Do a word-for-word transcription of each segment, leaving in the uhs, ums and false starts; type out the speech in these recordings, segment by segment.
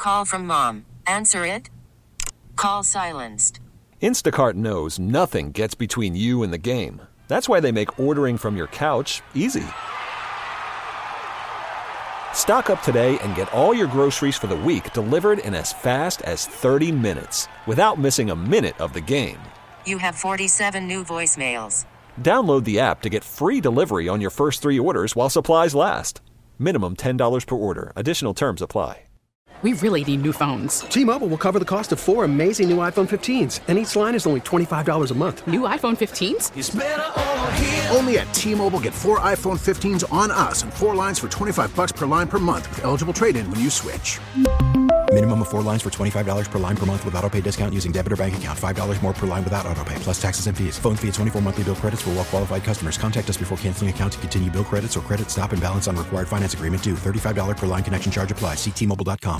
call from mom. Answer it. Call silenced. Instacart knows nothing gets between you and the game. That's why they make ordering from your couch easy. Stock up today and get all your groceries for the week delivered in as fast as thirty minutes without missing a minute of the game. You have forty-seven new voicemails. Download the app to get free delivery on your first three orders while supplies last. Minimum ten dollars per order. Additional terms apply. We really need new phones. T-Mobile will cover the cost of four amazing new iPhone fifteens, and each line is only twenty-five dollars a month. New iPhone fifteens? It's better over here. Only at T-Mobile, get four iPhone fifteens on us and four lines for twenty-five bucks per line per month with eligible trade-in when you switch. Minimum of four lines for twenty-five dollars per line per month with autopay discount using debit or bank account. five dollars more per line without autopay, plus taxes and fees. Phone fee at twenty-four monthly bill credits for well-qualified customers. Contact us before canceling account to continue bill credits or credit stop and balance on required finance agreement due. thirty-five dollars per line connection charge applies. See T Mobile dot com.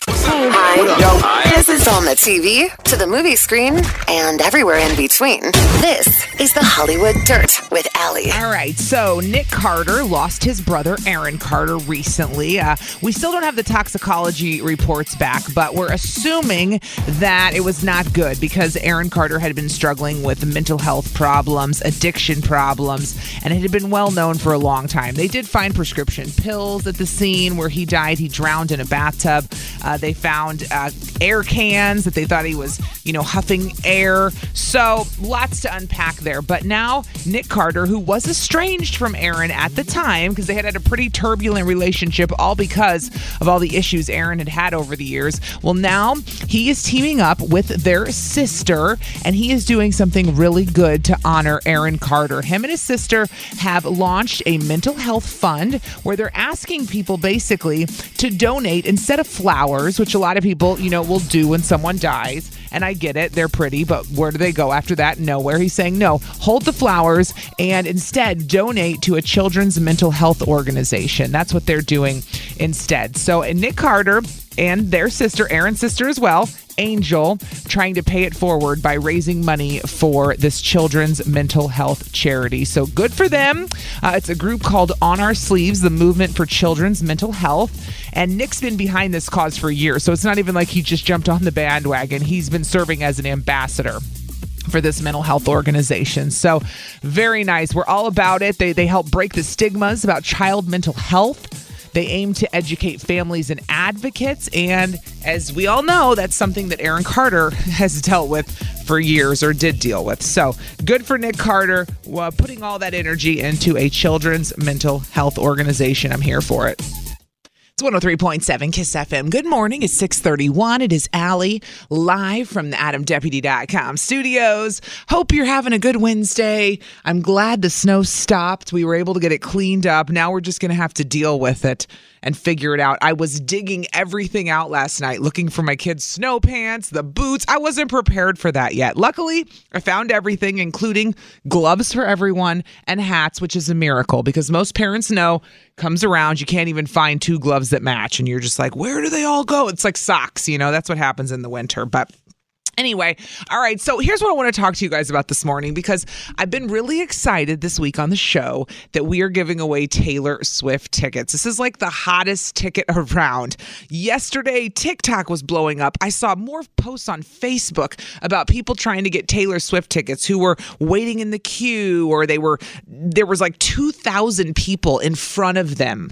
Hi. Yo. Hi. This is on the T V, to the movie screen, and everywhere in between. This is the Hollywood Dirt with Allie. All right, so Nick Carter lost his brother Aaron Carter recently. Uh, we still don't have the toxicology reports back, but we're assuming that it was not good because Aaron Carter had been struggling with mental health problems, addiction problems, and it had been well known for a long time. They did find prescription pills at the scene where he died. He drowned in a bathtub. Uh, they found uh, air cans that they thought he was, you know, huffing air. So lots to unpack there. But now Nick Carter, who was estranged from Aaron at the time because they had had a pretty turbulent relationship, all because of all the issues Aaron had had over the years. Well, now he is teaming up with their sister, and he is doing something really good to honor Aaron Carter. Him and his sister have launched a mental health fund where they're asking people basically to donate instead of flowers, which a lot of people, you know, will do when someone dies. And I get it. They're pretty, but where do they go after that? Nowhere. He's saying, no, hold the flowers and instead donate to a children's mental health organization. That's what they're doing instead. So Nick Carter and their sister, Aaron's sister as well, Angel, trying to pay it forward by raising money for this children's mental health charity. So good for them. Uh, it's a group called On Our Sleeves, the Movement for Children's Mental Health. And Nick's been behind this cause for years. So it's not even like he just jumped on the bandwagon. He's been serving as an ambassador for this mental health organization. So very nice. We're all about it. They, they help break the stigmas about child mental health. They aim to educate families and advocates. And as we all know, that's something that Aaron Carter has dealt with for years or did deal with. So good for Nick Carter, uh, putting all that energy into a children's mental health organization. I'm here for it. It's one oh three point seven KISS F M. Good morning. It's six thirty-one. It is Allie, live from the Adam Deputy dot com studios. Hope you're having a good Wednesday. I'm glad the snow stopped. We were able to get it cleaned up. Now we're just going to have to deal with it and figure it out. I was digging everything out last night, looking for my kids' snow pants, the boots. I wasn't prepared for that yet. Luckily, I found everything, including gloves for everyone and hats, which is a miracle because most parents know comes around, you can't even find two gloves that match. And you're just like, where do they all go? It's like socks, you know, that's what happens in the winter. But anyway, all right, so here's what I want to talk to you guys about this morning because I've been really excited this week on the show that we are giving away Taylor Swift tickets. This is like the hottest ticket around. Yesterday, TikTok was blowing up. I saw more posts on Facebook about people trying to get Taylor Swift tickets who were waiting in the queue, or they were there was like two thousand people in front of them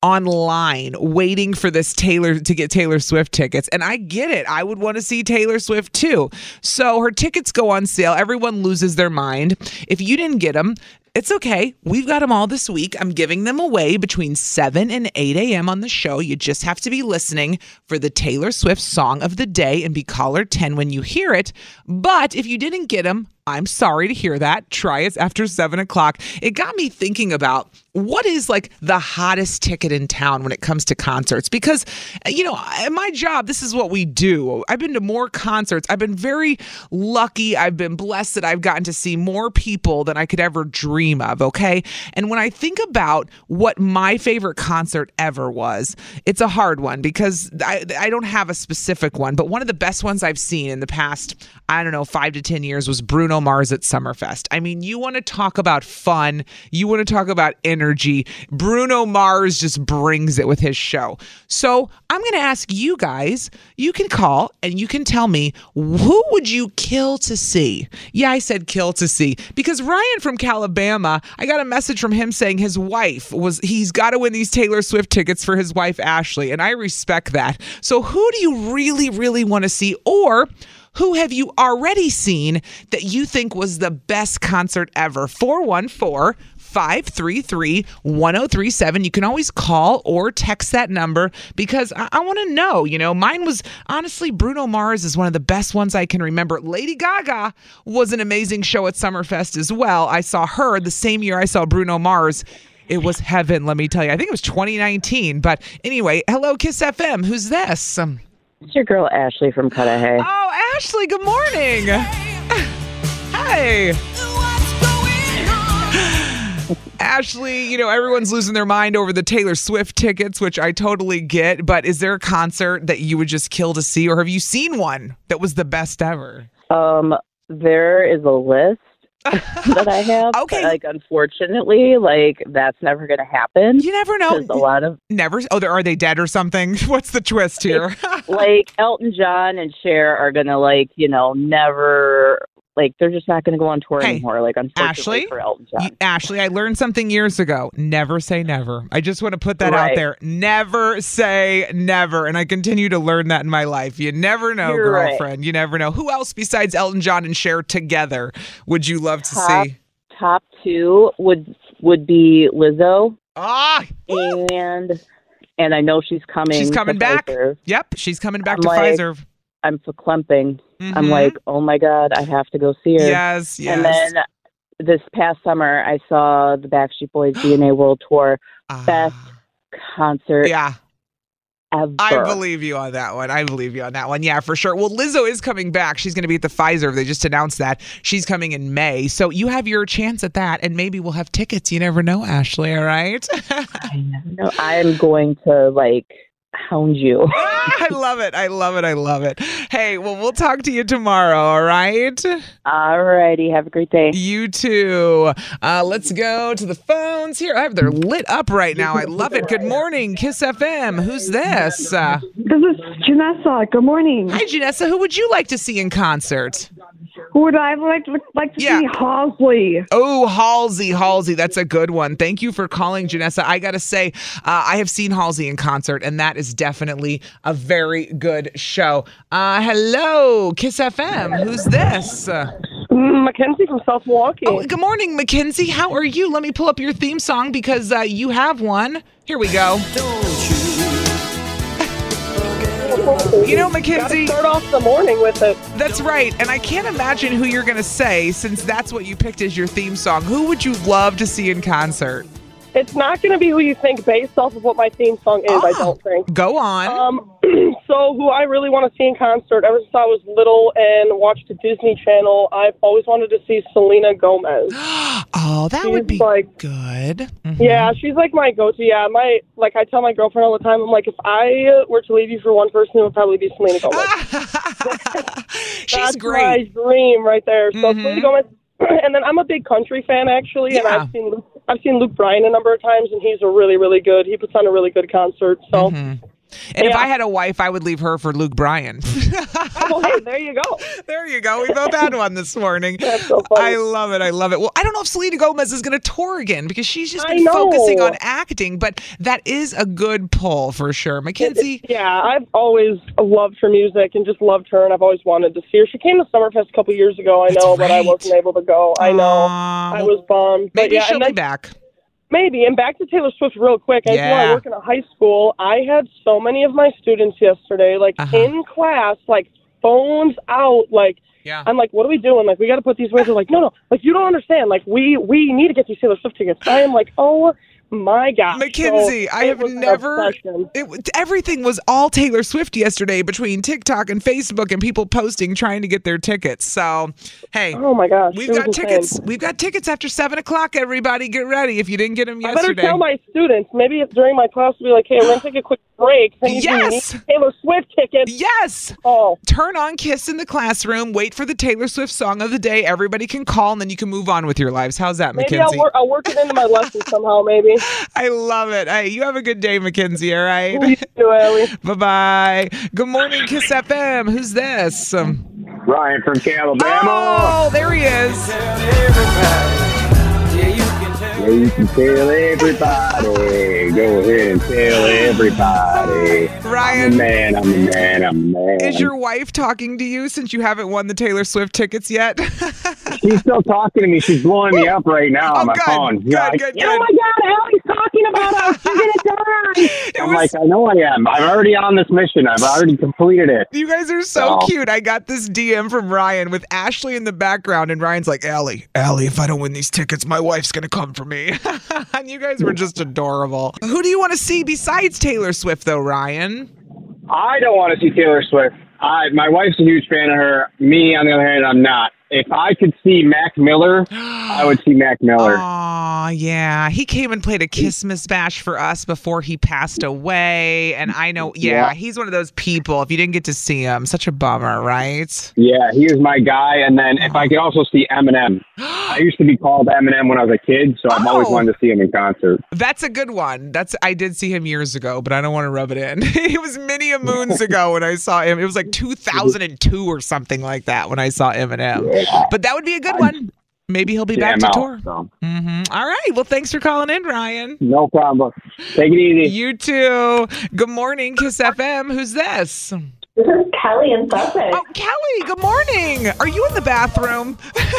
online waiting for this Taylor to get Taylor Swift tickets. And I get it. I would want to see Taylor Swift too. So her tickets go on sale. Everyone loses their mind. If you didn't get them, it's okay. We've got them all this week. I'm giving them away between seven and eight a.m. on the show. You just have to be listening for the Taylor Swift song of the day and be caller ten when you hear it. But if you didn't get them, I'm sorry to hear that. Try it after seven o'clock. It got me thinking about what is like the hottest ticket in town when it comes to concerts? Because, you know, in my job, this is what we do. I've been to more concerts. I've been very lucky. I've been blessed that I've gotten to see more people than I could ever dream dream of, okay? And when I think about what my favorite concert ever was, it's a hard one because I, I don't have a specific one, but one of the best ones I've seen in the past, I don't know, five to ten years was Bruno Mars at Summerfest. I mean, you want to talk about fun, you want to talk about energy. Bruno Mars just brings it with his show. So I'm going to ask you guys, you can call and you can tell me, who would you kill to see? Yeah, I said kill to see because Ryan from Calabama, I got a message from him saying his wife was, he's got to win these Taylor Swift tickets for his wife, Ashley. And I respect that. So who do you really, really want to see? Or who have you already seen that you think was the best concert ever? four one four, five three three, one oh three seven. You can always call or text that number because I, I want to know. You know, mine was honestly Bruno Mars is one of the best ones I can remember. Lady Gaga was an amazing show at Summerfest as well. I saw her the same year I saw Bruno Mars. It was heaven, let me tell you. I think it was twenty nineteen. But anyway, hello, Kiss F M. Who's this? Um, It's your girl, Ashley from Cudahy. Oh, Ashley, good morning. Hey. Ashley, you know, everyone's losing their mind over the Taylor Swift tickets, which I totally get. But is there a concert that you would just kill to see? Or have you seen one that was the best ever? Um, there is a list that I have. Okay. But, like, unfortunately, like, that's never going to happen. You never know. There's a lot of... Never? Oh, are they dead or something? What's the twist here? Like, Elton John and Cher are going to, like, you know, never... Like, they're just not going to go on tour hey, anymore. Like, unfortunately Ashley, for Elton John. You, Ashley, I learned something years ago. Never say never. I just want to put that right. out there. Never say never. And I continue to learn that in my life. You never know, You're girlfriend. Right. You never know. Who else besides Elton John and Cher together would you love to top, see? Top two would would be Lizzo. Ah, and and I know she's coming. She's coming to back. Pfizer. Yep, she's coming back I'm to like, Pfizer. I'm verklempt. Mm-hmm. I'm like, oh my God, I have to go see her. Yes, yes. And then this past summer, I saw the Backstreet Boys D N A World Tour. Uh, Best concert yeah. ever. I believe you on that one. I believe you on that one. Yeah, for sure. Well, Lizzo is coming back. She's going to be at the Pfizer. They just announced that. She's coming in May. So you have your chance at that, and maybe we'll have tickets. You never know, Ashley, all right? I never know. I'm going to, like... hound you. I love it. I love it. I love it. Hey, well, we'll talk to you tomorrow, all right? All righty. Have a great day. You too. Uh, let's go to the phones here. I have They're lit up right now. I love it. Good morning, Kiss F M. Who's this? Uh, this is Janessa. Good morning. Hi, Janessa. Who would you like to see in concert? Who would I like to, like to yeah. see? Halsey. Oh, Halsey, Halsey. That's a good one. Thank you for calling, Janessa. I got to say, uh, I have seen Halsey in concert, and that is definitely a very good show. Uh, hello, Kiss F M. Who's this? Uh, Mackenzie from South Milwaukee. Oh, good morning, Mackenzie. How are you? Let me pull up your theme song because uh, you have one. Here we go. You know, Mackenzie, start off the morning with it. That's right. And I can't imagine who you're going to say since that's what you picked as your theme song. Who would you love to see in concert? It's not going to be who you think based off of what my theme song is, oh, I don't think. Go on. Um, so who I really want to see in concert, ever since I was little and watched the Disney Channel, I've always wanted to see Selena Gomez. Oh, that she's would be like, good. Mm-hmm. Yeah, she's like my go-to. Yeah, my like I tell my girlfriend all the time, I'm like, if I were to leave you for one person, it would probably be Selena Gomez. She's That's great. my dream right there. So Mm-hmm. Selena Gomez. And then I'm a big country fan, actually, yeah. and I've seen Luke, I've seen Luke Bryan a number of times, and he's a really, really good. He puts on a really good concert. So, mm-hmm. And yeah. if I had a wife, I would leave her for Luke Bryan. Oh, hey, there you go. There you go. We both had one this morning. That's so funny. I love it. I love it. Well, I don't know if Selena Gomez is going to tour again because she's just been focusing on acting, but that is a good pull for sure. Mackenzie? Yeah, I've always loved her music and just loved her, and I've always wanted to see her. She came to Summerfest a couple years ago, I That's know, right. but I wasn't able to go. I know. Uh, I was bummed. Maybe but yeah, she'll and then, be back. Maybe. And back to Taylor Swift real quick. I Yeah. I work in a high school. I had so many of my students yesterday, like Uh-huh. in class, like phones out, like, Yeah. I'm like, what are we doing? Like, we got to put these away. They're like, no, no, like, you don't understand. Like, we we need to get these Taylor Swift tickets. I am like, oh my gosh. Mackenzie, So I have it was an never, obsession. it, everything was all Taylor Swift yesterday between TikTok and Facebook and people posting trying to get their tickets. So, hey, Oh my gosh. we've it was got insane. tickets. We've got tickets after seven o'clock, everybody. Get ready if you didn't get them I better yesterday. tell my students. Maybe if during my class, we'll be like, hey, we're going to take a quick break. And you Yes! need Taylor Swift tickets. Yes! Oh. Turn on Kiss in the classroom, wait for the Taylor Swift song of the day. Everybody can call, and then you can move on with your lives. How's that, Maybe Mackenzie? I'll, wor- I'll work it into my lesson somehow, maybe. I love it. Hey, you have a good day, Mackenzie, all right? You too, Ellie. Bye-bye. Good morning, Kiss F M. Who's this? Um, Ryan from Alabama. oh, there he is. Yeah, you can tell everybody. Go ahead and tell everybody. Ryan. I'm a man, I'm a man, I'm a man. Is your wife talking to you since you haven't won the Taylor Swift tickets yet? She's still talking to me. She's blowing me up right now Oh, on my good, phone. good, Yeah, I- good, Oh, my God. Ellie's talking about us. You're going to die. I'm like, I know I am. I'm already on this mission. I've already completed it. You guys are so Oh. cute. I got this D M from Ryan with Ashley in the background, and Ryan's like, Allie, Allie, if I don't win these tickets, my wife's going to come for me. And you guys were just adorable. Who do you want to see besides Taylor Swift, though, Ryan? I don't want to see Taylor Swift. I, my wife's a huge fan of her. Me, on the other hand, I'm not. If I could see Mac Miller, I would see Mac Miller. Aw, yeah. He came and played a Christmas bash for us before he passed away. And I know, yeah, Yeah. he's one of those people. If you didn't get to see him, such a bummer, right? Yeah, he was my guy. And then if I could also see Eminem. I used to be called Eminem when I was a kid, so I've always Oh. wanted to see him in concert. That's a good one. That's I did see him years ago, but I don't want to rub it in. It was many a moons ago when I saw him. It was like two thousand two or something like that when I saw Eminem. Yeah. But that would be a good one. Maybe he'll be back Jam to out, tour. so. hmm All right. Well, thanks for calling in, Ryan. No problem. Take it easy. You too. Good morning, Kiss F M. Who's this? This is Kelly in Sussex. Oh, Kelly, good morning. Are you in the bathroom?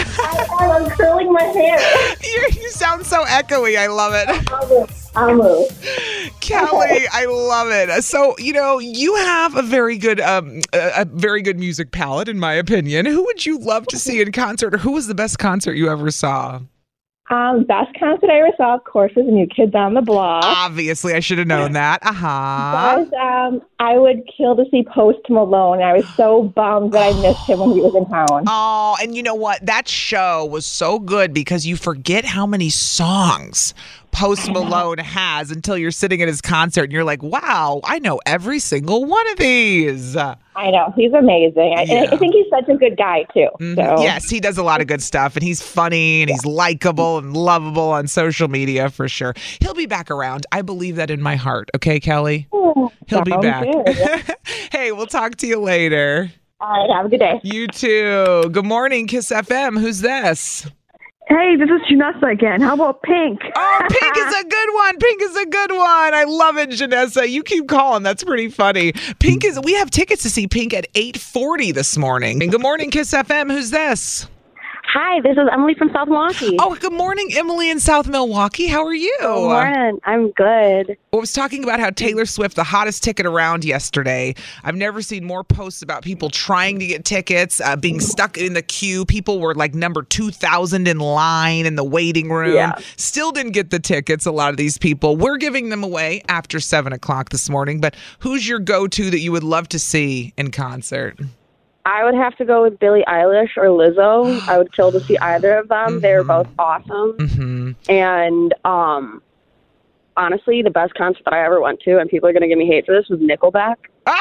I, I'm curling my hair. you, you sound so echoey. I love it. I'll move. I'll move. Kelly, I love it. So, you know, you have a very good um a, a very good music palette, in my opinion. Who would you love to see in concert, or who was the best concert you ever saw? Um, best concert I ever saw, of course, was New Kids on the Block. Obviously, I should have known that. Uh-huh. But um, I would kill to see Post Malone. I was so bummed that I missed him when he was in town. Oh, and you know what? That show was so good because you forget how many songs Post Malone has until you're sitting at his concert and you're like, wow, I know every single one of these. I know. He's amazing. I, and Yeah. I think he's such a good guy, too. Mhm. So. Yes, he does a lot of good stuff, and he's funny, and he's likable and lovable on social media for sure. He'll be back around. I believe that in my heart. Okay, Kelly? Oh, He'll be sounds back. good. Hey, we'll talk to you later. All right. Have a good day. You too. Good morning, Kiss F M. Who's this? Hey, this is Janessa again. How about Pink? Oh, Pink is a good one. Pink is a good one. I love it, Janessa. You keep calling. That's pretty funny. Pink is. We have tickets to see Pink at eight forty this morning. And good morning, Kiss F M. Who's this? Hi, this is Emily from South Milwaukee. Oh, good morning, Emily in South Milwaukee. How are you? Good morning. I'm good. I was talking about how Taylor Swift, the hottest ticket around yesterday. I've never seen more posts about people trying to get tickets, uh, being stuck in the queue. People were like number two thousand in line in the waiting room. Yeah. Still didn't get the tickets, a lot of these people. We're giving them away after seven o'clock this morning. But who's your go-to that you would love to see in concert? I would have to go with Billie Eilish or Lizzo. I would kill to see either of them. Mm-hmm. They were both awesome. Mm-hmm. And um, honestly, the best concert that I ever went to, and people are going to give me hate for this, was Nickelback.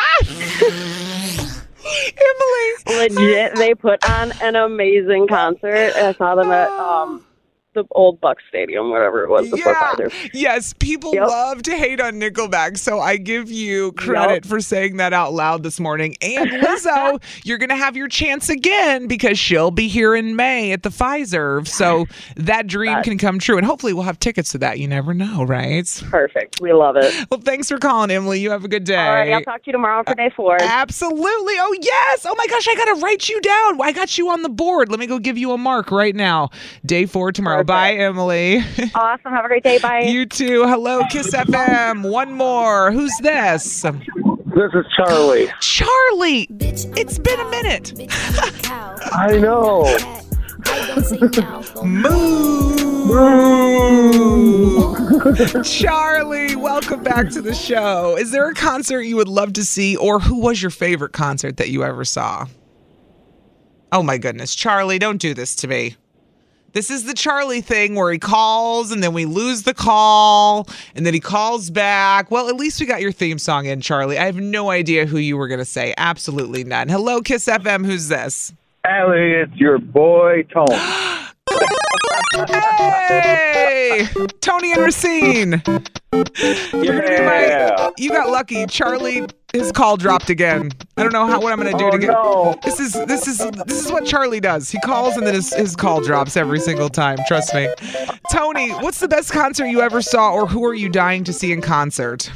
Ah! Emily! Legit, they put on an amazing concert. I saw them at um, the old Bucks Stadium, whatever it was, the Yeah. Fort Yes, people Yep. love to hate on Nickelback, so I give you credit Yep. for saying that out loud this morning. And Lizzo, you're going to have your chance again because she'll be here in May at the Pfizer, so that dream That- can come true. And hopefully we'll have tickets to that. You never know, right? Perfect. We love it. Well, thanks for calling, Emily. You have a good day. All right, I'll talk to you tomorrow for day four. Absolutely. Oh, yes. Oh, my gosh, I got to write you down. I got you on the board. Let me go give you a mark right now. Day four tomorrow. Perfect. Bye, Emily. Awesome. Have a great day. Bye. You too. Hello, Kiss F M. One more. Who's this? This is Charlie. Charlie. It's been a minute. I know. Moo. Moo. Charlie, welcome back to the show. Is there a concert you would love to see, or who was your favorite concert that you ever saw? Oh my goodness, Charlie, don't do this to me. This is the Charlie thing where he calls and then we lose the call and then he calls back. Well, at least we got your theme song in, Charlie. I have no idea who you were going to say. Absolutely none. Hello, Kiss F M. Who's this? Allie, it's your boy, Tony. Hey! Tony and Racine. You're gonna be my, you got lucky. Charlie, his call dropped again. I don't know how what I'm gonna do oh, to get no. this is this is this is what Charlie does. He calls and then his, his call drops every single time. Trust me. Tony, what's the best concert you ever saw, or who are you dying to see in concert?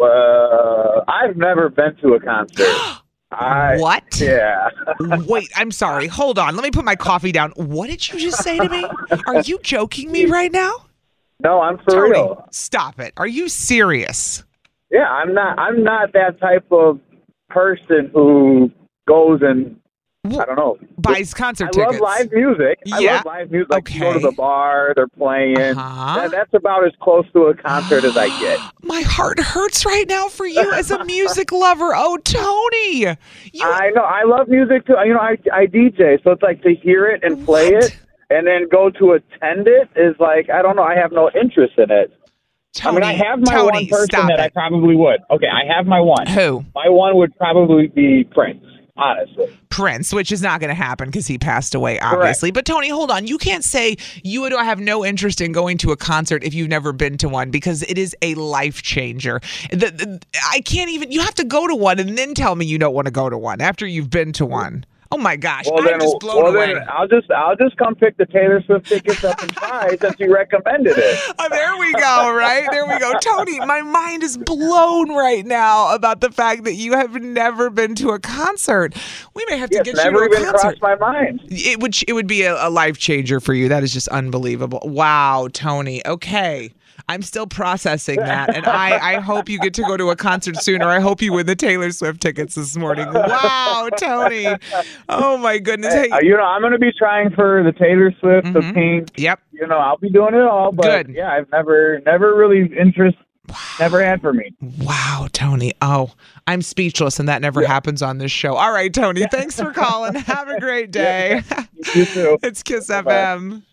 Well, I've never been to a concert. I, what? Yeah. Wait, I'm sorry. Hold on. Let me put my coffee down. What did you just say to me? Are you joking me right now? No, I'm for Tony, real. Stop it. Are you serious? Yeah, I'm not. I'm not that type of person who goes and I don't know buys concert I tickets. love live music. I Yeah. love live music. Like Okay. you go to the bar, they're playing. Uh-huh. That, that's about as close to a concert as I get. My heart hurts right now for you as a music lover. Oh, Tony. You... I know. I love music too. You know, I I D J, so it's like to hear it and play What? it, and then go to attend it is like I don't know. I have no interest in it. Tony, I mean, I have my Tony, one person stop that I it. probably would. Okay, I have my one. Who? My one would probably be Prince, honestly. Prince, which is not going to happen because he passed away, obviously. But Tony, hold on. You can't say you would have no interest in going to a concert if you've never been to one, because it is a life changer. The, the, I can't even, you have to go to one and then tell me you don't want to go to one after you've been to one. Oh my gosh, Well, I'm then, just blown well, away. then I'll just I'll just come pick the Taylor Swift tickets up and try since you recommended it. Oh, there we go, right? There we go. Tony, my mind is blown right now about the fact that you have never been to a concert. We may have to Yes, get never you to a even concert. crossed my mind. It would it would be a, a life changer for you. That is just unbelievable. Wow, Tony. Okay. I'm still processing that, and I, I hope you get to go to a concert soon, or I hope you win the Taylor Swift tickets this morning. Wow, Tony. Oh, my goodness. Hey, Uh, you know, I'm going to be trying for the Taylor Swift, the Pink. Yep. You know, I'll be doing it all, but Good. yeah, I've never, never really interest, never had for me. Wow, Tony. Oh, I'm speechless, and that never happens on this show. All right, Tony, thanks for calling. Have a great day. You too. It's Kiss F M.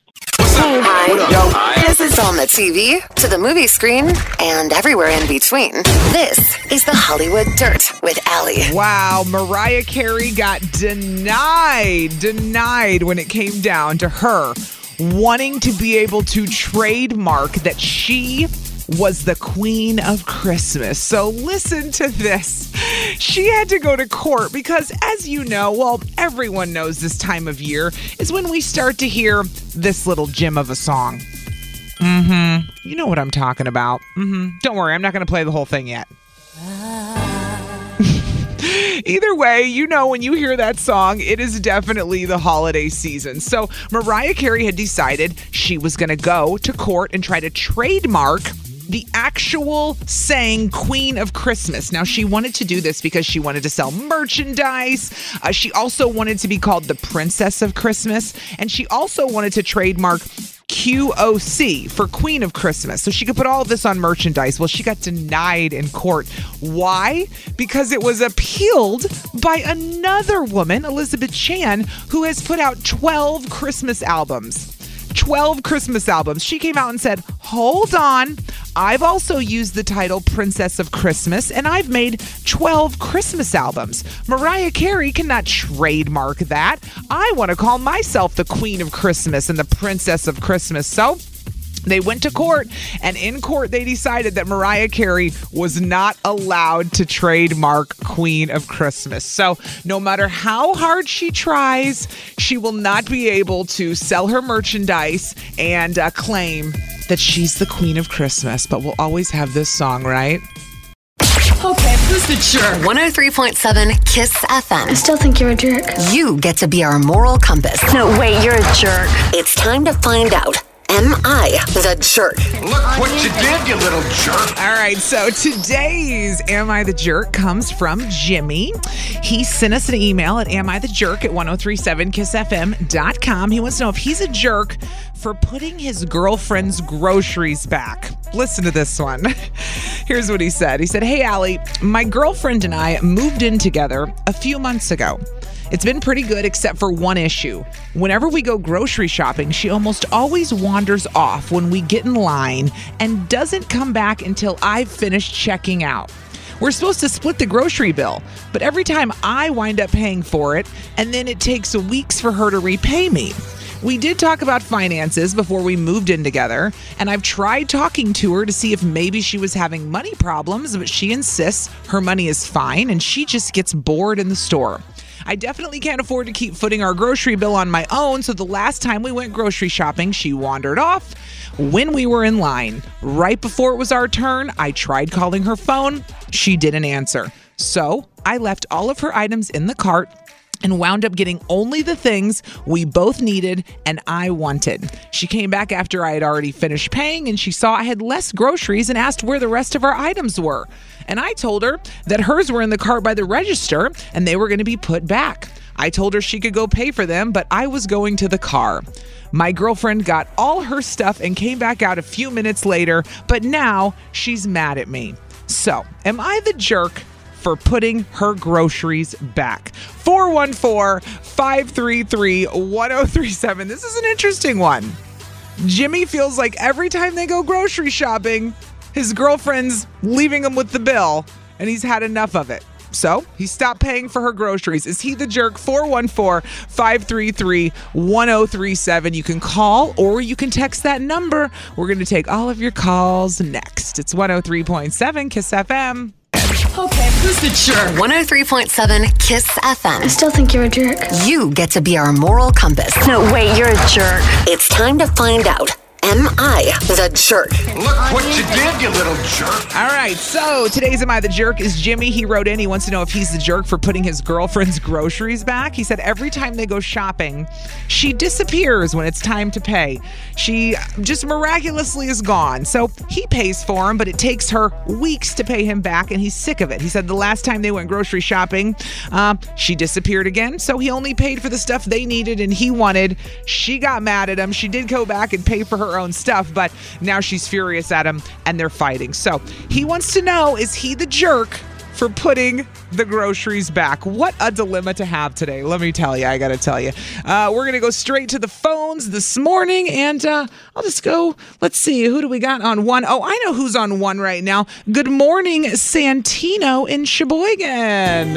Hi. This is on the T V, to the movie screen, and everywhere in between. This is the Hollywood Dirt with Allie. Wow, Mariah Carey got denied, denied when it came down to her wanting to be able to trademark that she was the Queen of Christmas. So listen to this. She had to go to court because, as you know, well, everyone knows this time of year is when we start to hear this little gem of a song. Mm-hmm. You know what I'm talking about. Mm-hmm. Don't worry, I'm not going to play the whole thing yet. Either way, you know when you hear that song, it is definitely the holiday season. So Mariah Carey had decided she was going to go to court and try to trademark the actual saying Queen of Christmas. Now, she wanted to do this because she wanted to sell merchandise. Uh, she also wanted to be called the Princess of Christmas. And she also wanted to trademark Q O C for Queen of Christmas. So she could put all of this on merchandise. Well, she got denied in court. Why? Because it was appealed by another woman, Elizabeth Chan, who has put out twelve Christmas albums. twelve Christmas albums. She came out and said, hold on, I've also used the title Princess of Christmas, and I've made twelve Christmas albums. Mariah Carey cannot trademark that. I want to call myself the Queen of Christmas and the Princess of Christmas. So they went to court, and in court they decided that Mariah Carey was not allowed to trademark Queen of Christmas. So no matter how hard she tries, she will not be able to sell her merchandise and uh, claim that she's the Queen of Christmas. But we'll always have this song, right? Okay, who's the jerk? one oh three point seven Kiss F M. I still think you're a jerk. You get to be our moral compass. No, wait, you're a jerk. It's time to find out Am I the Jerk? Look what you did, you little jerk. All right, so today's Am I the Jerk comes from Jimmy. He sent us an email at amithejerk at ten thirty-seven kiss f m dot com. He wants to know if he's a jerk for putting his girlfriend's groceries back. Listen to this one. Here's what he said. He said, "Hey, Allie, my girlfriend and I moved in together a few months ago. It's been pretty good except for one issue. Whenever we go grocery shopping, she almost always wanders off when we get in line and doesn't come back until I've finished checking out. We're supposed to split the grocery bill, but every time I wind up paying for it, and then it takes weeks for her to repay me. We did talk about finances before we moved in together, and I've tried talking to her to see if maybe she was having money problems, but she insists her money is fine and she just gets bored in the store. I definitely can't afford to keep footing our grocery bill on my own, so the last time we went grocery shopping, she wandered off when we were in line. Right before it was our turn, I tried calling her phone. She didn't answer. So I left all of her items in the cart and wound up getting only the things we both needed and I wanted. She came back after I had already finished paying, and she saw I had less groceries and asked where the rest of our items were. And I told her that hers were in the cart by the register and they were going to be put back. I told her she could go pay for them, but I was going to the car. My girlfriend got all her stuff and came back out a few minutes later, but now she's mad at me. So, am I the jerk for putting her groceries back? four one four, five three three, one oh three seven. This is an interesting one. Jimmy feels like every time they go grocery shopping, his girlfriend's leaving him with the bill, and he's had enough of it. So he stopped paying for her groceries. Is he the jerk? four one four, five three three, one oh three seven. You can call or you can text that number. We're going to take all of your calls next. It's one oh three point seven Kiss F M. Okay, who's the jerk? one oh three point seven Kiss F M. I still think you're a jerk. You get to be our moral compass. No, wait, you're a jerk. It's time to find out. Am I the jerk? Look what you did, you little jerk. All right, so today's Am I the Jerk is Jimmy. He wrote in. He wants to know if he's the jerk for putting his girlfriend's groceries back. He said every time they go shopping, she disappears when it's time to pay. She just miraculously is gone. So he pays for him, but it takes her weeks to pay him back, and he's sick of it. He said the last time they went grocery shopping, uh, she disappeared again, so he only paid for the stuff they needed and he wanted. She got mad at him. She did go back and pay for her own stuff, but now she's furious at him and they're fighting. So he wants to know, is he the jerk for putting the groceries back? What a dilemma to have today. Let me tell you, I gotta tell you. Uh, we're gonna go straight to the phones this morning, and uh, I'll just go, let's see, who do we got on one? Oh, I know who's on one right now. Good morning, Santino in Sheboygan.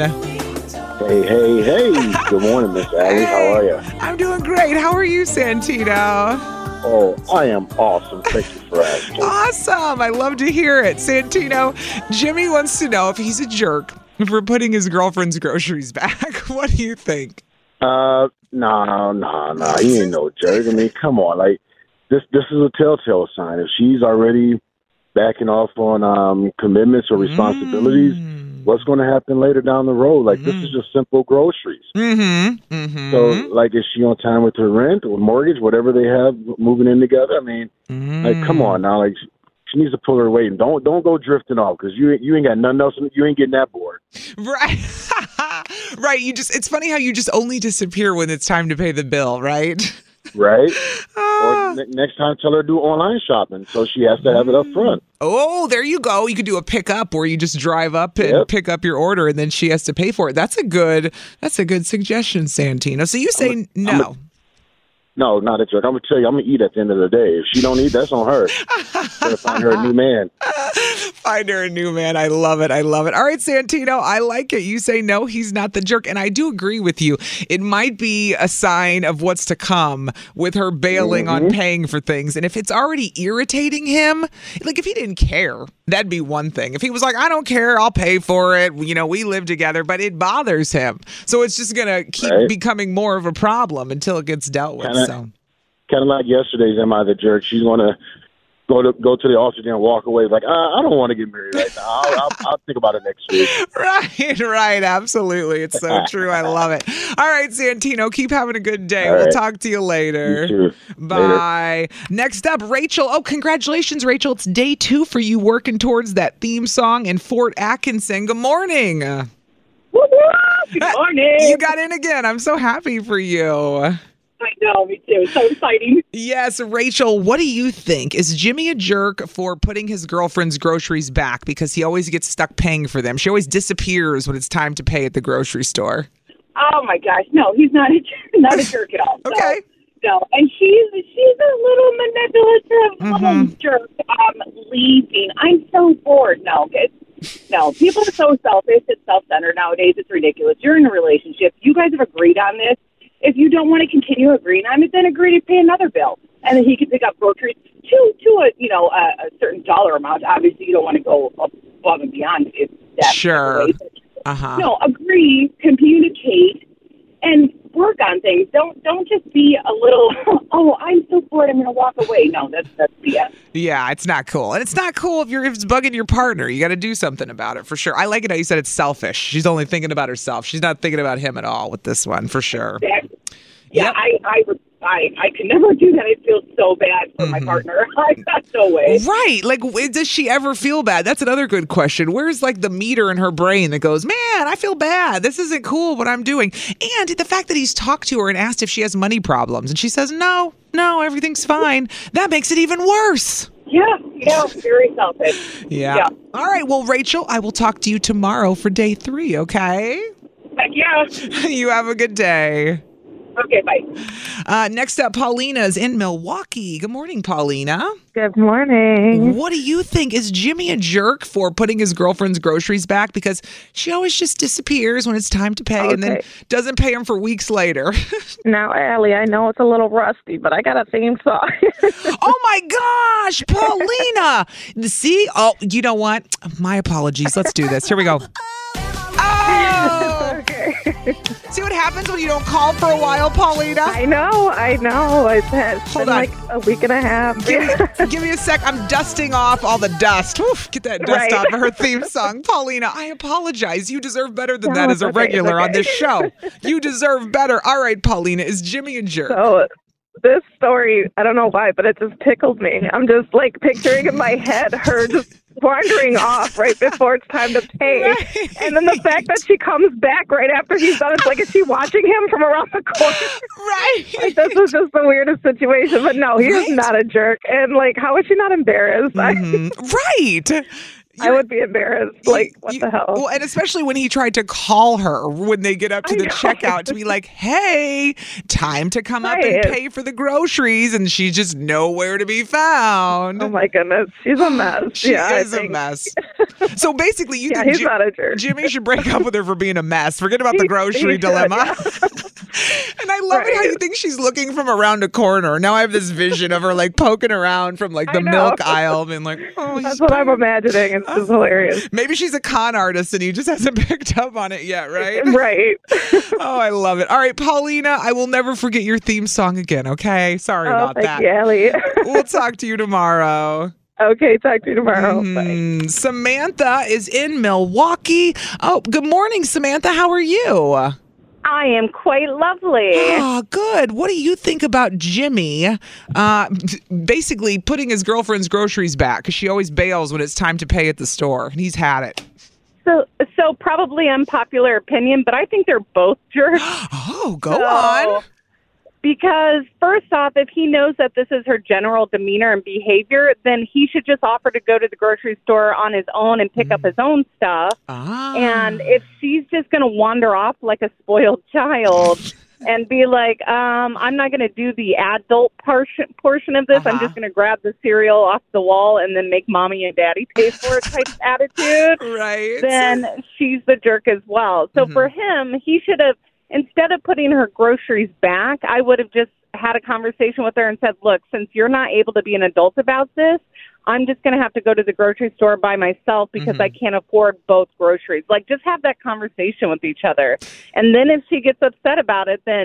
Hey, hey, hey. Good morning, Miss Allie. Hey, how are you? I'm doing great. How are you, Santino? Oh, I am awesome. Thank you for asking. Awesome. I love to hear it. Santino, Jimmy wants to know if he's a jerk for putting his girlfriend's groceries back. What do you think? Uh, no, no, no. He ain't no jerk. I mean, come on. Like, this this is a telltale sign. If she's already backing off on um, commitments or responsibilities, mm. what's going to happen later down the road? Like, mm-hmm. this is just simple groceries. Mm-hmm. Mm-hmm. So, like, is she on time with her rent or mortgage, whatever they have moving in together? I mean, mm. like, come on now. Like, she needs to pull her weight and don't don't go drifting off, because you you ain't got nothing else. You ain't getting that bored. Right. Right. You just, it's funny how you just only disappear when it's time to pay the bill, right? Right. Ah. Or ne- next time, tell her to do online shopping, so she has to have it up front. Oh, there you go. You could do a pickup where you just drive up and yep. pick up your order, and then she has to pay for it. That's a good. That's a good suggestion, Santino. So you say I'm a, no. I'm a, no, not a jerk. I'm gonna tell you, I'm gonna eat at the end of the day. If she don't eat, that's on her. Better find her a new man. Find her a new man. I love it. I love it. All right, Santino, I like it. You say no, he's not the jerk. And I do agree with you. It might be a sign of what's to come with her bailing mm-hmm. on paying for things. And if it's already irritating him, like if he didn't care, that'd be one thing. If he was like, I don't care, I'll pay for it. You know, we live together, but it bothers him. So it's just going to keep right. becoming more of a problem until it gets dealt with. Kinda, so. Kind of like yesterday's Am I the Jerk? She's going to go to go to the altar and walk away. Like, uh, I don't want to get married right now. I'll, I'll, I'll think about it next week. Right, right. Absolutely. It's so true. I love it. All right, Santino, keep having a good day. All We'll right. talk to you later. You too. Bye. Next up, Rachel. Oh, congratulations, Rachel. It's day two for you working towards that theme song in Fort Atkinson. Good morning. Good morning. You got in again. I'm so happy for you. I know, me too. So exciting. Yes, Rachel, what do you think? Is Jimmy a jerk for putting his girlfriend's groceries back because he always gets stuck paying for them? She always disappears when it's time to pay at the grocery store. Oh my gosh, no, he's not a not a jerk at all. So, Okay. No, and she's she's a little manipulative Mm-hmm. little jerk. Um, leaving. I'm so bored. No, it's, no. People are so selfish. It's self-centered nowadays. It's ridiculous. You're in a relationship. You guys have agreed on this. If you don't want to continue agreeing on it, then agree to pay another bill, and then he can pick up groceries to to a you know a, a certain dollar amount. Obviously, you don't want to go above and beyond if that's Sure. the way. Uh-huh. No, agree, communicate, and work on things. Don't don't just be a little. Oh, I'm so bored. I'm going to walk away. No, that's that's B S. Yeah, it's not cool. And it's not cool if you're if it's bugging your partner. You got to do something about it for sure. I like it how you said it's selfish. She's only thinking about herself. She's not thinking about him at all with this one for sure. Exactly. Yeah, I, I, I, I could never do that. I feel so bad for my partner. I got no way. Right. Like, w- does she ever feel bad? That's another good question. Where's like the meter in her brain that goes, man, I feel bad. This isn't cool what I'm doing. And the fact that he's talked to her and asked if she has money problems. And she says, no, no, everything's fine. That makes it even worse. Yeah, yeah, very selfish. Yeah. Yeah. All right. Well, Rachel, I will talk to you tomorrow for day three, okay? Heck yeah. You have a good day. Okay, bye. Uh, next up, Paulina's in Milwaukee. Good morning, Paulina. Good morning. What do you think? Is Jimmy a jerk for putting his girlfriend's groceries back? Because she always just disappears when it's time to pay and then Okay. doesn't pay him for weeks later. Now, Allie, I know it's a little rusty, but I got a theme song. Oh my gosh, Paulina. See? Oh, you know what? My apologies. Let's do this. Here we go. Oh! Okay. See what happens when you don't call for a while, Paulina? I know, I know. It's, it's Hold been on. like a week and a half. Give me, give me a sec. I'm dusting off all the dust. Oof, get that dust Right. off of her theme song. Paulina, I apologize. You deserve better than No, that it's as a okay, it's regular on okay. this show. You deserve better. All right, Paulina, is Jimmy a jerk? So this story, I don't know why, but it just tickled me. I'm just like picturing in my head her just wandering off right before it's time to pay. Right. And then the fact that she comes back right after he's done, it's like, is she watching him from around the corner? Right. Like, this was just the weirdest situation. But no, he Right. is not a jerk. And like, how is she not embarrassed? Mhm. Right. I, I would be embarrassed. Like, what You- the hell? Well, and especially when he tried to call her when they get up to I the know. checkout to be like, hey, time to come up and Right. pay for the groceries. And she's just nowhere to be found. Oh my goodness, she's a mess. She yeah, I is a think. mess. So basically, you Yeah, think he's Ji- not a jerk. Jimmy should break up with her for being a mess. Forget about the He- grocery he should, dilemma. yeah. And I love it how Right. you think she's looking from around a corner. Now I have this vision of her like poking around from like I the know. milk aisle and like, oh, he's That's what I'm imagining. It's just hilarious. maybe she's a con artist and he just hasn't picked up on it yet, right? Right. Oh, I love it. All right, Paulina, I will never forget your theme song again, okay? Sorry Oh, about thank that. you, Allie. We'll talk to you tomorrow. Okay, talk to you tomorrow. Bye. Mm, Samantha is in Milwaukee. Oh, good morning, Samantha. How are you? I am quite lovely. Oh, good. What do you think about Jimmy uh, basically putting his girlfriend's groceries back because she always bails when it's time to pay at the store, and he's had it. So, so probably unpopular opinion, but I think they're both jerks. Oh, go So- on. Because first off, if he knows that this is her general demeanor and behavior, then he should just offer to go to the grocery store on his own and pick up his own stuff. Ah. And if she's just going to wander off like a spoiled child and be like, um, I'm not going to do the adult portion portion of this. Uh-huh. I'm just going to grab the cereal off the wall and then make mommy and daddy pay for it type attitude, Right. then she's the jerk as well. So Mhm. for him, he should have, instead of putting her groceries back, I would have just had a conversation with her and said, look, since you're not able to be an adult about this, I'm just going to have to go to the grocery store by myself because Mhm. I can't afford both groceries. Like, just have that conversation with each other. And then if she gets upset about it, then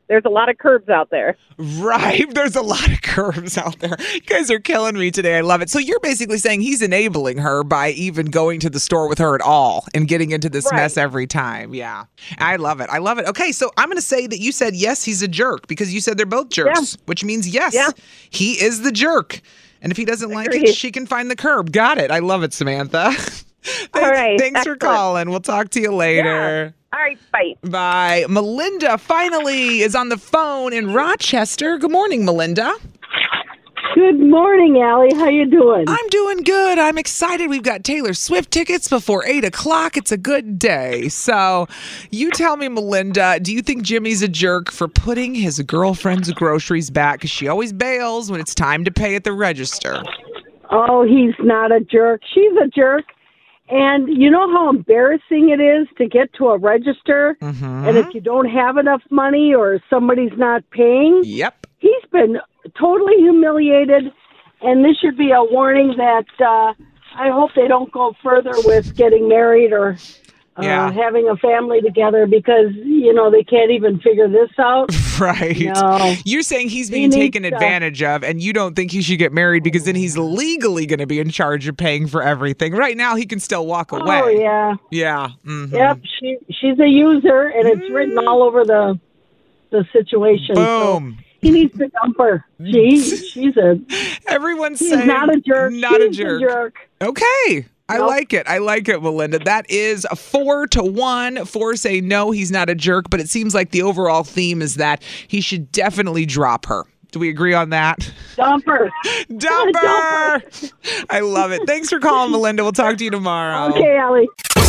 There's a lot of curbs out there. Right. There's a lot of curves out there. You guys are killing me today. I love it. So you're basically saying he's enabling her by even going to the store with her at all and getting into this Right. mess every time. Yeah. I love it. I love it. Okay, so I'm going to say that you said yes, he's a jerk because you said they're both jerks, Yeah. which means yes, Yeah. he is the jerk. And if he doesn't like it, Agreed. she can find the curb. Got it. I love it, Samantha. Thanks, All right. Thanks for Excellent. calling. We'll talk to you later. All right, bye. Bye. Melinda finally is on the phone in Rochester. Good morning, Melinda. Good morning, Allie. How you doing? I'm doing good. I'm excited. We've got Taylor Swift tickets before eight o'clock. It's a good day. So you tell me, Melinda, do you think Jimmy's a jerk for putting his girlfriend's groceries back? Because she always bails when it's time to pay at the register. Oh, he's not a jerk. She's a jerk. And you know how embarrassing it is to get to a register, Mm-hmm. and if you don't have enough money or somebody's not paying? Yep. He's been totally humiliated, and this should be a warning that uh, I hope they don't go further with getting married or uh, Yeah. having a family together because, you know, they can't even figure this out. Right. No. You're saying he's He being needs taken to- advantage of, and you don't think he should get married because then he's legally going to be in charge of paying for everything. Right now, he can still walk away. Oh, yeah. Yeah. Mhm. Yep, she she's a user, and it's written all over the the situation. Boom. So he needs to dump her. She she's a Everyone's he's saying not a jerk. Not she's a jerk. jerk. Okay. I Nope. like it. I like it, Melinda. That is a four to one. Four say no, he's not a jerk, but it seems like the overall theme is that he should definitely drop her. Do we agree on that? Dump her. Dump her. I love it. Thanks for calling, Melinda. We'll talk to you tomorrow. Okay, Allie.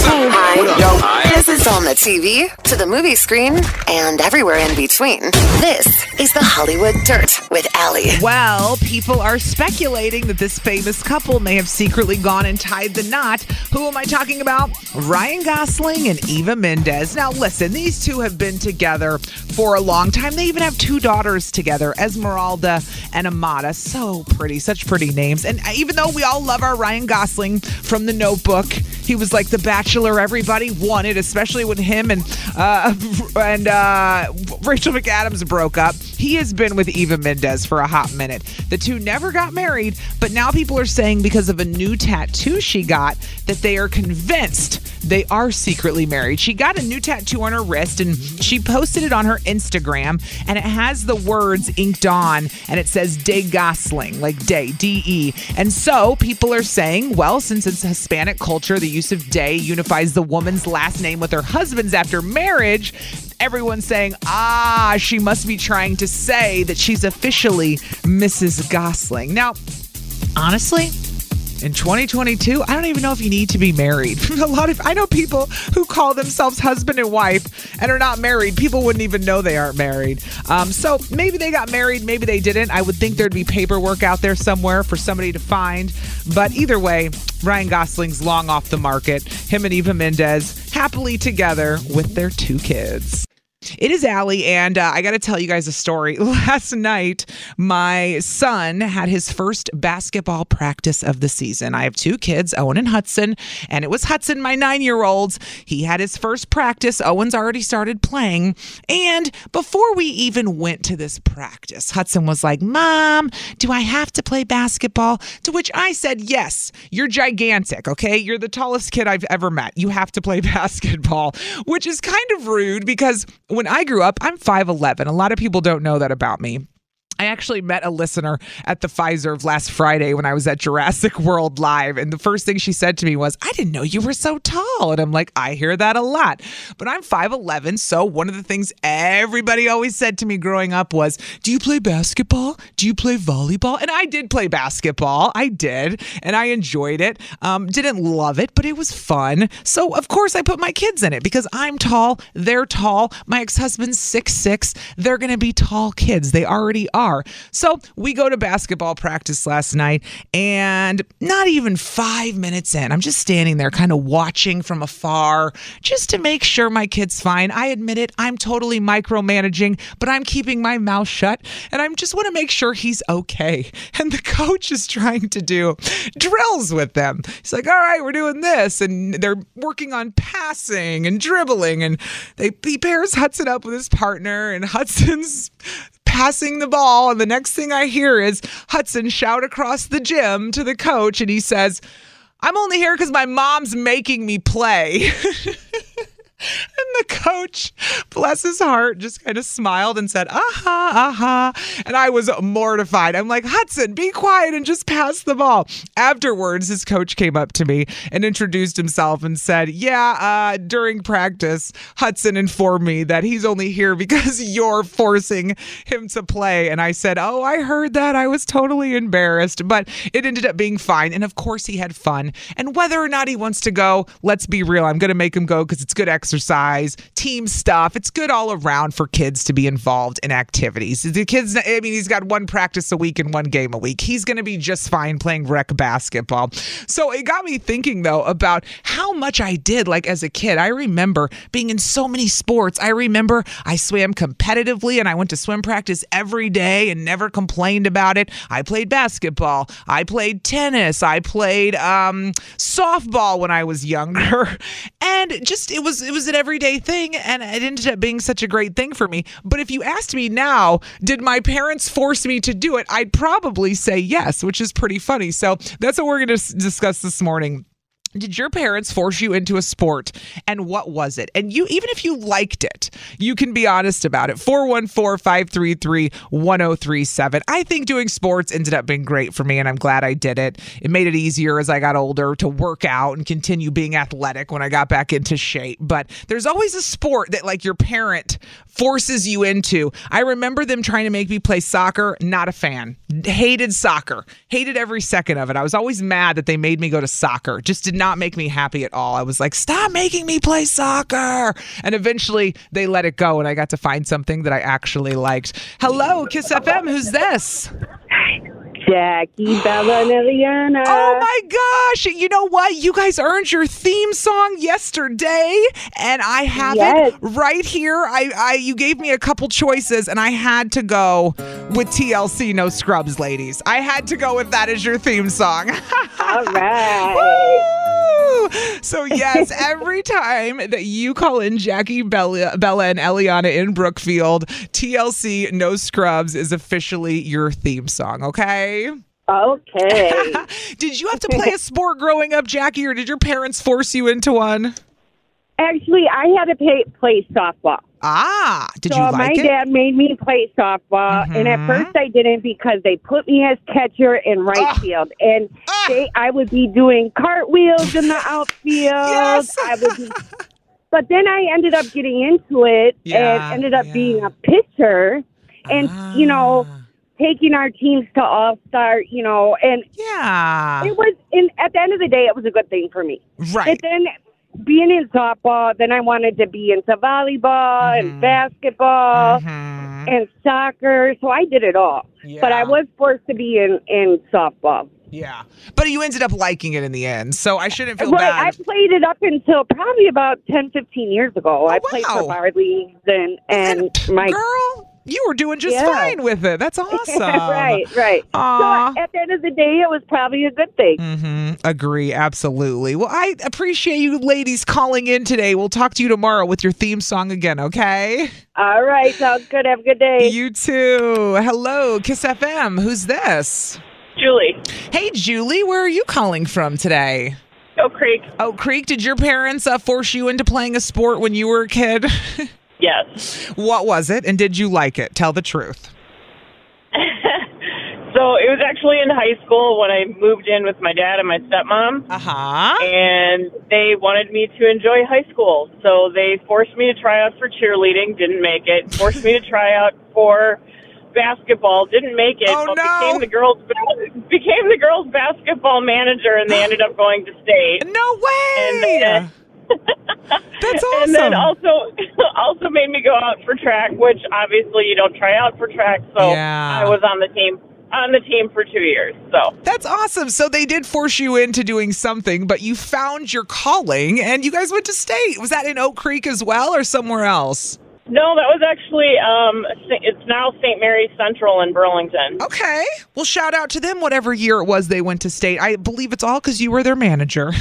Hi. This is on the T V, to the movie screen, and everywhere in between. This is the Hollywood Dirt with Allie. Well, people are speculating that this famous couple may have secretly gone and tied the knot. Who am I talking about? Ryan Gosling and Eva Mendes. Now, listen, these two have been together for a long time. They even have two daughters together, Esmeralda and Amada. So pretty, such pretty names. And even though we all love our Ryan Gosling from The Notebook, he was like the Bachelor everybody wanted, especially when him and uh, and uh, Rachel McAdams broke up. He has been with Eva Mendes for a hot minute. The two never got married, but now people are saying because of a new tattoo she got that they are convinced they are secretly married. She got a new tattoo on her wrist and she posted it on her Instagram, and it has the words inked on, and it says Day Gosling, like day, D E. And so people are saying, well, since it's Hispanic culture, the use of Day unifies the woman's last name with her husband's after marriage. Everyone's saying, ah, she must be trying to say that she's officially Missus Gosling. Now, honestly, in twenty twenty-two, I don't even know if you need to be married. A lot of I know people who call themselves husband and wife and are not married. People wouldn't even know they aren't married. Um, so maybe they got married, maybe they didn't. I would think there'd be paperwork out there somewhere for somebody to find. But either way, Ryan Gosling's long off the market. Him and Eva Mendes happily together with their two kids. It is Allie, and uh, I got to tell you guys a story. Last night, my son had his first basketball practice of the season. I have two kids, Owen and Hudson, and it was Hudson, my nine-year-old. He had his first practice. Owen's already started playing, and before we even went to this practice, Hudson was like, Mom, do I have to play basketball? To which I said, yes, you're gigantic, okay? You're the tallest kid I've ever met. You have to play basketball, which is kind of rude because when I grew up, I'm five eleven. A lot of people don't know that about me. I actually met a listener at the Pfizer last Friday when I was at Jurassic World Live. And the first thing she said to me was, I didn't know you were so tall. And I'm like, I hear that a lot. But I'm five eleven. So one of the things everybody always said to me growing up was, do you play basketball? Do you play volleyball? And I did play basketball. I did. And I enjoyed it. Um, didn't love it, but it was fun. So of course I put my kids in it because I'm tall. They're tall. My ex-husband's six six. They're going to be tall kids. They already are. So we go to basketball practice last night, and not even five minutes in, I'm just standing there kind of watching from afar just to make sure my kid's fine. I admit it, I'm totally micromanaging, but I'm keeping my mouth shut, and I just want to make sure he's okay. And the coach is trying to do drills with them. He's like, all right, we're doing this, and they're working on passing and dribbling, and they he pairs Hudson up with his partner, and Hudson's passing the ball, and the next thing I hear is Hudson shout across the gym to the coach, and he says, I'm only here because my mom's making me play. And the coach, bless his heart, just kind of smiled and said, aha, aha. And I was mortified. I'm like, Hudson, be quiet and just pass the ball. Afterwards, his coach came up to me and introduced himself and said, yeah, uh, during practice, Hudson informed me that he's only here because you're forcing him to play. And I said, oh, I heard that. I was totally embarrassed, but it ended up being fine. And of course, he had fun. And whether or not he wants to go, let's be real. I'm going to make him go because it's good exercise. Exercise, team stuff. It's good all around for kids to be involved in activities. The kids, I mean, he's got one practice a week and one game a week. He's going to be just fine playing rec basketball. So it got me thinking, though, about how much I did, like, as a kid. I remember being in so many sports. I remember I swam competitively, and I went to swim practice every day and never complained about it. I played basketball. I played tennis. I played um, softball when I was younger. And just, it was, it was an everyday thing, and it ended up being such a great thing for me. But if you asked me now, did my parents force me to do it? I'd probably say yes, which is pretty funny. So that's what we're going to s- discuss this morning. Did your parents force you into a sport, and what was it? And you, even if you liked it, you can be honest about it. four one four, five three three, one zero three seven. I think doing sports ended up being great for me, and I'm glad I did it. It made it easier as I got older to work out and continue being athletic when I got back into shape. But there's always a sport that, like, your parent forces you into. I remember them trying to make me play soccer. Not a fan. Hated soccer. Hated every second of it. I was always mad that they made me go to soccer. Just did not make me happy at all. I was like, stop making me play soccer. And eventually they let it go, and I got to find something that I actually liked. Hello, Kiss F M. Who's this? Jackie, Bella, and Eliana. Oh my gosh. You know what? You guys earned your theme song yesterday, and I have yes. it right here. I, I You gave me a couple choices, and I had to go with T L C, No Scrubs, ladies. I had to go with that as your theme song. All right. So yes, every time that you call in Jackie, Bella, Bella, and Eliana in Brookfield, T L C No Scrubs is officially your theme song, okay? Okay. Did you have to play a sport growing up, Jackie, or did your parents force you into one? Actually, I had to pay, play softball. Ah, did so you like it? So my dad made me play softball, mm-hmm. and at first I didn't because they put me as catcher in right oh. field, and ah. they, I would be doing cartwheels in the outfield. Yes. I would be, but then I ended up getting into it yeah, and ended up yeah. being a pitcher, and ah. you know, taking our teams to All-Star, you know, and yeah, it was. In at the end of the day, it was a good thing for me. Right. And then, being in softball, then I wanted to be into volleyball mm-hmm. and basketball mm-hmm. and soccer. So I did it all. Yeah. But I was forced to be in, in softball. Yeah. But you ended up liking it in the end, so I shouldn't feel right. bad. I played it up until probably about ten, fifteen years ago. Oh, I played wow. for bar leagues and, and my... Girl, you were doing just yeah. fine with it. That's awesome. right, right. Aww. So at the end of the day, it was probably a good thing. Mm-hmm. Agree, absolutely. Well, I appreciate you ladies calling in today. We'll talk to you tomorrow with your theme song again, okay? All right, sounds good. Have a good day. You too. Hello, Kiss F M. Who's this? Julie. Hey, Julie. Where are you calling from today? Oak Creek. Oak Creek. Did your parents uh, force you into playing a sport when you were a kid? Yes. What was it, and did you like it? Tell the truth. So it was actually in high school when I moved in with my dad and my stepmom. Uh-huh. And they wanted me to enjoy high school. So they forced me to try out for cheerleading, didn't make it. Forced me to try out for basketball, didn't make it. Oh, but no. became the girls became the girls basketball manager, and they ended up going to state. No way! And, uh, That's awesome. And then also also made me go out for track, which obviously you don't try out for track, so yeah. I was on the team on the team for two years. So That's awesome. So they did force you into doing something, but you found your calling and you guys went to state. Was that in Oak Creek as well or somewhere else? no, that was actually um, it's now Saint Mary's Central in Burlington. Okay. Well, shout out to them whatever year it was they went to state. I believe it's all because you were their manager.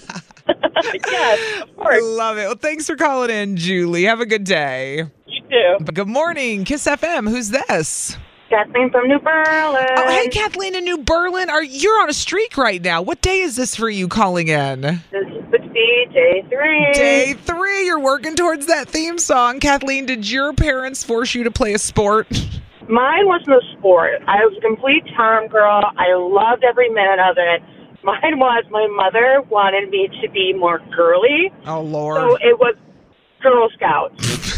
Yes, of course. I love it. Well, thanks for calling in, Julie. Have a good day. You too. Good morning, Kiss F M. Who's this? Kathleen from New Berlin. Oh, hey, Kathleen in New Berlin. Are you're on a streak right now? What day is this for you calling in? This would be day three. Day three. You're working towards that theme song. Kathleen, did your parents force you to play a sport? Mine wasn't a sport. I was a complete charm girl. I loved every minute of it. Mine was my mother wanted me to be more girly. Oh, Lord. So it was Girl Scouts.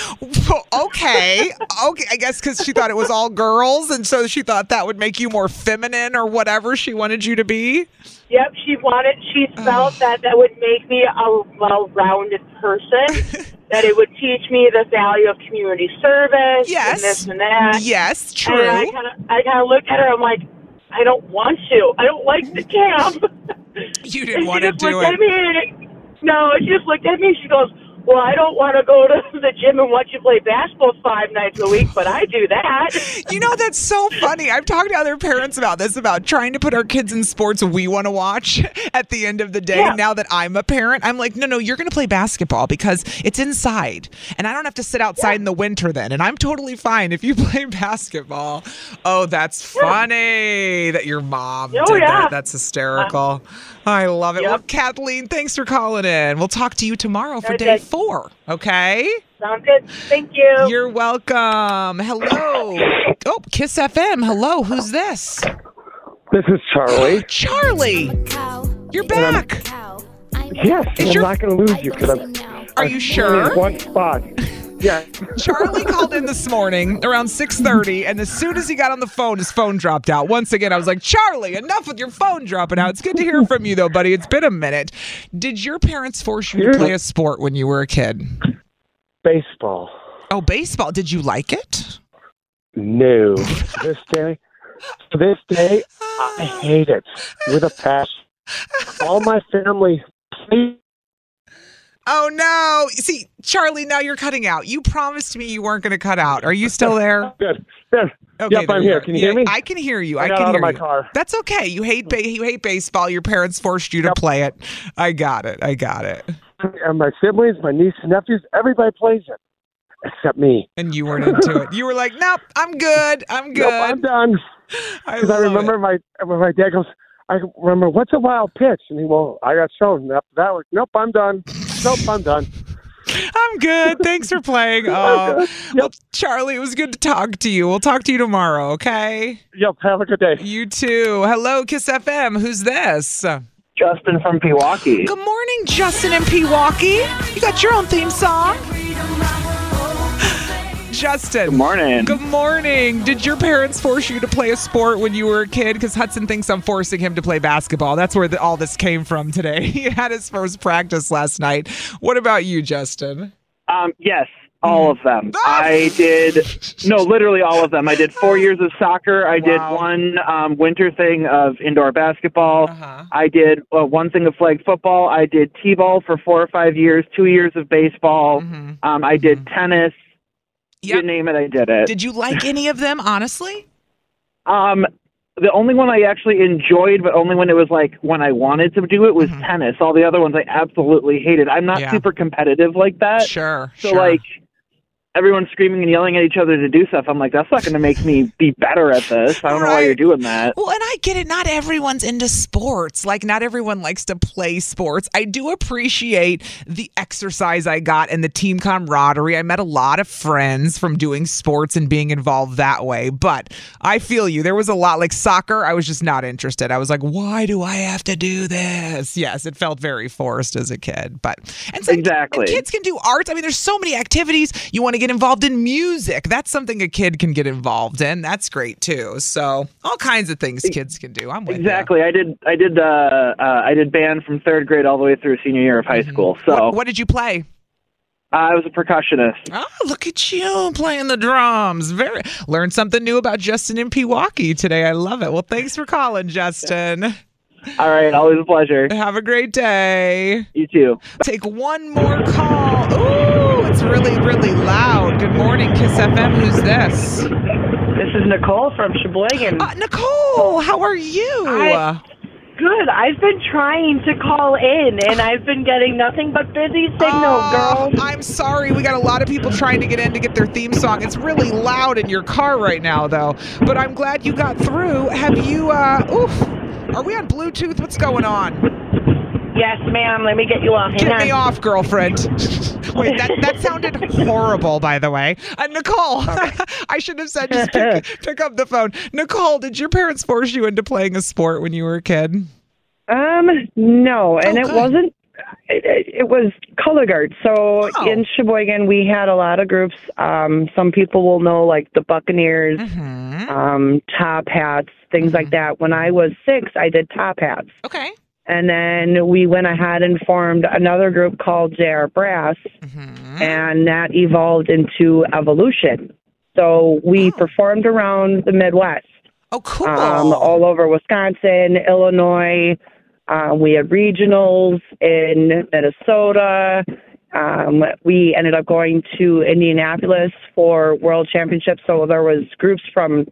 Okay. Okay. I guess because she thought it was all girls, and so she thought that would make you more feminine or whatever she wanted you to be. Yep, she wanted, she felt that that would make me a well-rounded person, that it would teach me the value of community service Yes. and this and that. Yes, true. And I kind of I kind of looked at her, I'm like, I don't want to. I don't like the camp. You didn't And want she to just do looked it. At me and it. No, she just looked at me, she goes, well, I don't want to go to the gym and watch you play basketball five nights a week, but I do that. You know, that's so funny. I've talked to other parents about this, about trying to put our kids in sports we want to watch at the end of the day. Yeah. Now that I'm a parent, I'm like, no, no, you're going to play basketball because it's inside. And I don't have to sit outside yeah. in the winter then. And I'm totally fine if you play basketball. Oh, that's yeah. funny that your mom oh, did yeah. that. That's hysterical. Uh, I love it. Yep. Well, Kathleen, thanks for calling in. We'll talk to you tomorrow for day four. Okay? Sounds good. Thank you. You're welcome. Hello. Oh, Kiss F M. Hello. Who's this? This is Charlie. Charlie. You're back. Yes. Is I'm your... not going to lose you because I'm. Are I'm you sure? In one spot. Yeah. Charlie called in this morning around six thirty, and as soon as he got on the phone, his phone dropped out. Once again, I was like, Charlie, enough with your phone dropping out. It's good to hear from you, though, buddy. It's been a minute. Did your parents force you to play a sport when you were a kid? Baseball. Oh, baseball. Did you like it? No. To this day, to this day, I hate it with a passion. All my family plays. Oh, no. See, Charlie, now you're cutting out. You promised me you weren't going to cut out. Are you still there? Good. Good. Okay, yep, I'm you here. are. Can you yeah, hear me? I can hear you. I, I got can out hear of my you. car. That's okay. You hate ba- you hate baseball. Your parents forced you to yep. play it. I got it. I got it. And my siblings, my nieces and nephews, everybody plays it except me. And you weren't into it. You were like, nope, I'm good. I'm good. Nope, I'm done. Because I, I remember it. my when my dad goes, I remember, what's a wild pitch? And he, well, I got shown. That, that was, nope, I'm done. Nope, I'm done. I'm good. Thanks for playing. Oh, yep. Well, Charlie, it was good to talk to you. We'll talk to you tomorrow, okay? Yep, have a good day. You too. Hello, Kiss F M. Who's this? Justin from Pewaukee. Good morning, Justin in Pewaukee. You got your own theme song. Justin. Good morning. Good morning. Did your parents force you to play a sport when you were a kid? Because Hudson thinks I'm forcing him to play basketball. That's where the, all this came from today. He had his first practice last night. What about you, Justin? Um, yes, all of them. I did, no, literally all of them. I did four years of soccer. I did Wow. one um, winter thing of indoor basketball. Uh-huh. I did uh, one thing of flag football. I did t-ball for four or five years, two years of baseball. Mm-hmm. Um, I did tennis. Yep. You name it, I did it. Did you like any of them, honestly? Um, the only one I actually enjoyed, but only when it was like when I wanted to do it, was mm-hmm. tennis. All the other ones I absolutely hated. I'm not Yeah. super competitive like that. Sure. So sure. like everyone's screaming and yelling at each other to do stuff. I'm like, that's not going to make me be better at this. I don't right. know why you're doing that. Well, and I get it. Not everyone's into sports. Like, not everyone likes to play sports. I do appreciate the exercise I got and the team camaraderie. I met a lot of friends from doing sports and being involved that way. But I feel you. There was a lot like soccer. I was just not interested. I was like, why do I have to do this? Yes, it felt very forced as a kid. But and so, exactly. And kids can do arts. I mean, there's so many activities. You want to get involved in music. That's something a kid can get involved in. That's great too. So all kinds of things kids can do. I'm with exactly. you. I did. I did. Uh, uh, I did band from third grade all the way through senior year of high mm-hmm. school. So what, what did you play? I was a percussionist. Oh, look at you playing the drums. Very learned something new about Justin in Pewaukee today. I love it. Well, thanks for calling, Justin. All right, always a pleasure. Have a great day. You too. Take one more call. Ooh, it's really, really loud. Good morning, Kiss F M. Who's this? This is Nicole from Sheboygan. Uh, Nicole, how are you? I- Good. I've been trying to call in, and I've been getting nothing but busy signal, oh, girl. I'm sorry. We got a lot of people trying to get in to get their theme song. It's really loud in your car right now, though. But I'm glad you got through. Have you, uh, oof, are we on Bluetooth? What's going on? Yes, ma'am. Let me get you off. Hang Get on. me off, girlfriend. Wait, that, that sounded horrible, by the way. Uh, Nicole, I should have said just pick, pick up the phone. Nicole, did your parents force you into playing a sport when you were a kid? Um, no, and Oh, it good. wasn't. It, it was color guard. So Oh. in Sheboygan, we had a lot of groups. Um, some people will know, like the Buccaneers, Mm-hmm. um, Top Hats, things like that. When I was six, I did Top Hats. Okay. And then we went ahead and formed another group called J R Brass, Mm-hmm. and that evolved into Evolution. So we performed around the Midwest. Oh, cool. Um, all over Wisconsin, Illinois. Uh, we had regionals in Minnesota. Um, we ended up going to Indianapolis for World Championships. So there was groups from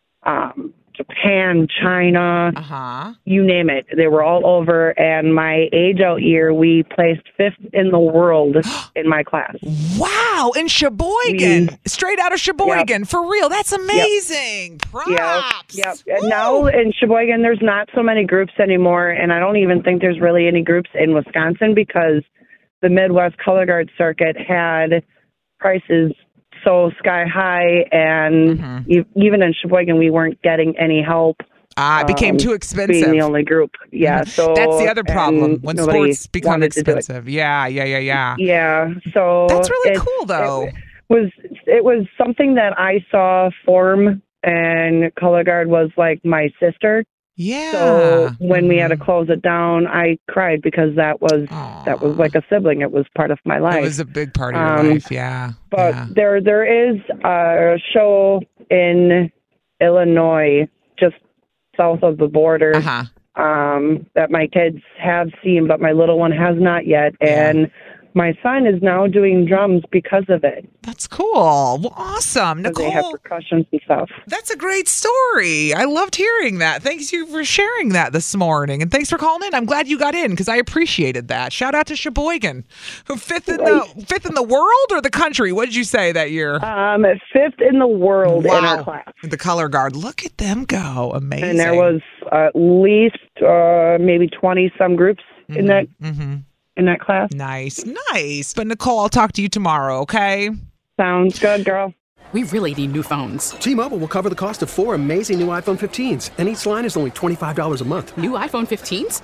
um, Japan, China, Uh-huh. you name it. They were all over. And my age-out year, we placed fifth in the world in my class. Wow, in Sheboygan. We- Straight out of Sheboygan. For real. That's amazing. Props. Yep. Yep. And now in Sheboygan, there's not so many groups anymore, and I don't even think there's really any groups in Wisconsin because the Midwest Color Guard circuit had prices so sky high, and Mm-hmm. e- even in Sheboygan, we weren't getting any help. Ah, it became um, too expensive. Being the only group, yeah. So That's the other problem and when nobody sports become wanted to do it. expensive. Yeah, yeah, yeah, yeah. Yeah, so That's really it- cool, though. It was it was something that I saw form, and Color Guard was like my sister. Yeah. So when we had to close it down, I cried because that was that was like a sibling. It was part of my life. It was a big part of your Um, life, yeah. But yeah. there there is a show in Illinois, just south of the border, Uh-huh. um, that my kids have seen, but my little one has not yet. And my son is now doing drums because of it. That's cool. Well, awesome. They have Nicole, percussions and stuff. that's a great story. I loved hearing that. Thanks you for sharing that this morning. And thanks for calling in. I'm glad you got in because I appreciated that. Shout out to Sheboygan. Who fifth in the fifth in the world or the country? What did you say that year? Um, fifth in the world in our Wow. class. The color guard. Look at them go. Amazing. And there was at least uh, maybe twenty some groups in that Mm-hmm. in that class. Nice, nice. But Nicole, I'll talk to you tomorrow, okay? Sounds good, girl. We really need new phones. T-Mobile will cover the cost of four amazing new iPhone fifteens, and each line is only twenty-five dollars a month. New iPhone fifteens?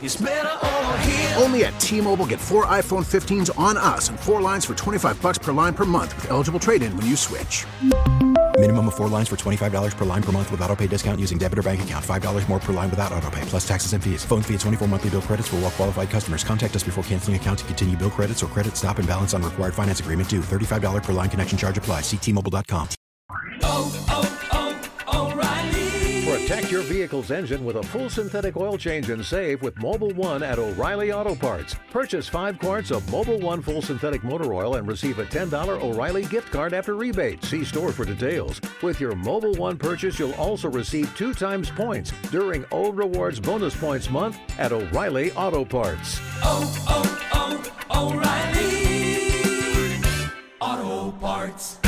Only at T-Mobile, get four iPhone fifteens on us and four lines for twenty-five bucks per line per month with eligible trade-in when you switch. Minimum of four lines for twenty-five dollars per line per month with autopay discount using debit or bank account. five dollars more per line without autopay, plus taxes and fees. Phone fee at twenty-four monthly bill credits for well-qualified customers. Contact us before canceling account to continue bill credits or credit stop and balance on required finance agreement due. thirty-five dollars per line connection charge applies. See T Mobile dot com. Protect your vehicle's engine with a full synthetic oil change and save with Mobile One at O'Reilly Auto Parts. Purchase five quarts of Mobile One full synthetic motor oil and receive a ten dollars O'Reilly gift card after rebate. See store for details. With your Mobile One purchase, you'll also receive two times points during O Rewards Bonus Points Month at O'Reilly Auto Parts. oh, oh, O'Reilly Auto Parts.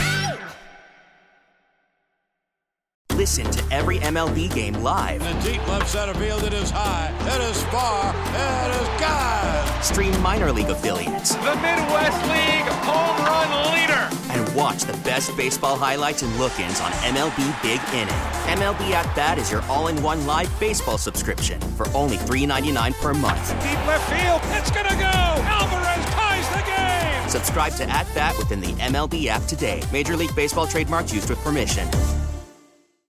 Listen to every M L B game live. In the deep left center field, it is high, it is far, it is gone. Stream minor league affiliates. The Midwest League home run leader. And watch the best baseball highlights and look-ins on M L B Big Inning. M L B At Bat is your all-in-one live baseball subscription for only three dollars and ninety-nine cents per month. Deep left field, it's gonna go. Alvarez ties the game. Subscribe to At Bat within the M L B app today. Major League Baseball trademarks used with permission.